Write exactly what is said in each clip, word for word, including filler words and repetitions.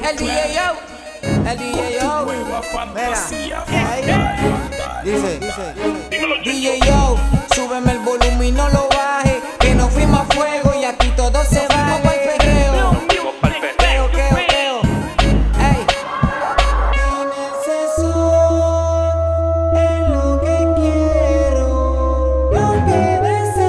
El D J O, el D J O. Mira, ahí dice, dice, D J O, súbeme el volumen y no lo baje, que nos fuimos a fuego y aquí todo se va. Vamos pa'l perreo, perreo, perreo, perreo. Ey, en el sexo es lo que quiero, lo que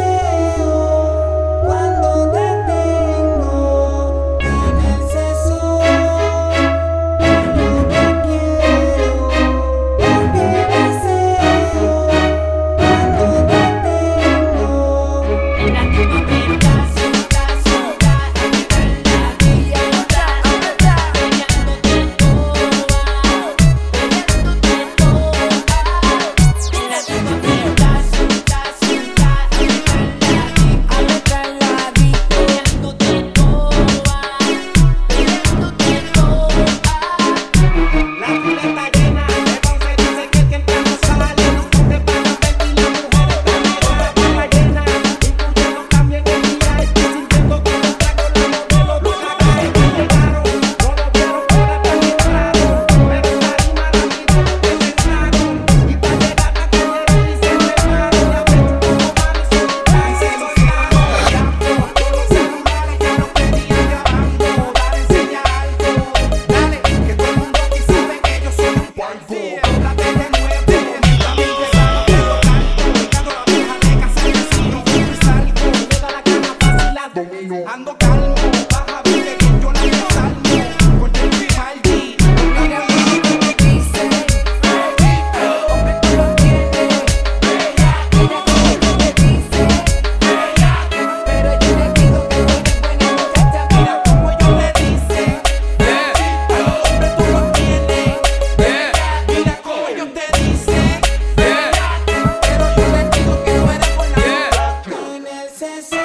deseo cuando te tengo. En el sexo es lo que quiero, lo que deseo cuando te tengo. En la misma venta, suda, suda, en la villa, otra, otra, peleándote toda, peleándote toda. En la misma venta, suda, suda, en la villa, otra, la vi, peleándote toda, peleándote toda. La fila está llena de once, dice que el que entra no sale, no corre para ver y la mujer está llena, incluyendo también el día, estoy sintiendo como un trago la modelo de la calle que llegaron, no lo vieron por estar entraron, pero en la rima rápido lo que se entraron, y para llegar a cañero y se prepararon, y a ver cómo van y se buscan, se los ganan, ya por todos los celulares ya no pedían llamando, dale enseña algo, dale, que todo el mundo aquí sabe que yo soy un puerco, la tele nueve, la mi pesado te lo canto, buscando la vieja de casa al vecino, y salgo, toda la cama fácil la domino, ando calmo, baja viste que yo la desarmo, con el Grimaldi, mira cómo me dice, hombre tú lo tienes, mira cómo me dice, pero yo le digo que tú eres buena muchacha, mira cómo yo le dice, hombre tú lo tienes, mira cómo yo te dice, pero yo le digo que tú eres buena muchacha. En el sexo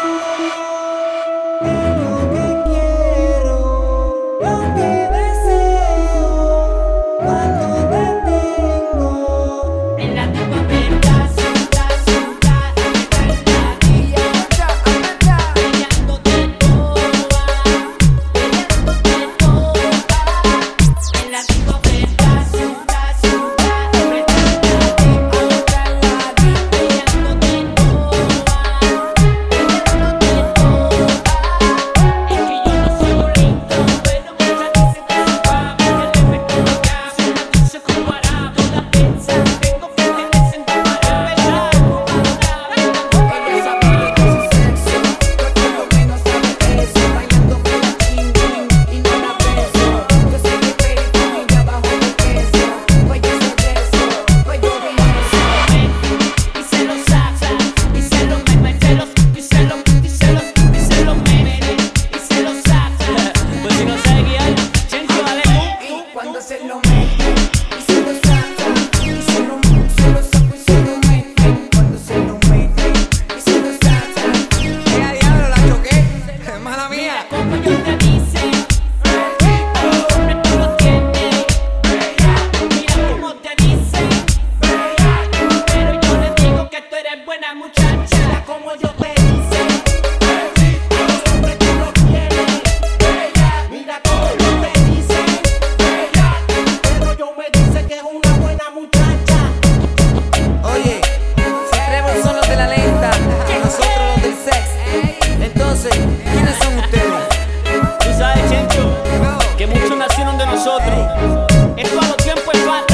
es lo que quiero, lo que deseo cuando te tengo. En la misma venta, suda, suda, en la villa, otra, otra, peleándote toda, peleándote toda. En la misma venta, suda, suda, en la villa, otra, la vi, peleándote toda, peleándote toda. Es que yo no soy bonito, pero muchas dicen que soy guapo, que el efecto no cabe, una dulce como hará, toda pensa, tengo que tener sentido para verdad, ella sabe de su sexo, yo por lo menos sabe de eso, bailando con la chin chin y no la beso, yo sé que Peri con ella bajo de queso, pues yo sé de eso, pues yo vi eso, y se lo saca, y se lo meme, y se los, y se lo, y se los, y se lo meme, y se lo saca, pues si no sabe guiar, Chencho, dale tú, y cuando se lo mete, y se lo saca, y se lo, se lo saca y se lo mete, cuando se lo mete, y se lo saca, ¡eh, a diablo, la choqué! ¡Mala mía! Mira cómo yo te dice, hombre tú lo tienes, mira cómo te dice, pero yo le digo que tú eres buena muchacha. Mira cómo yo te dice, hombre tú lo tienes, mira cómo yo te dice, pero yo me dice que es una buena muchacha. Oye, si Trevor son los de la lenta y nosotros los del sex, entonces, ¿quiénes son ustedes? Tú sabes, Chencho, que muchos nacieron de nosotros. Esto a los tiempos es falta.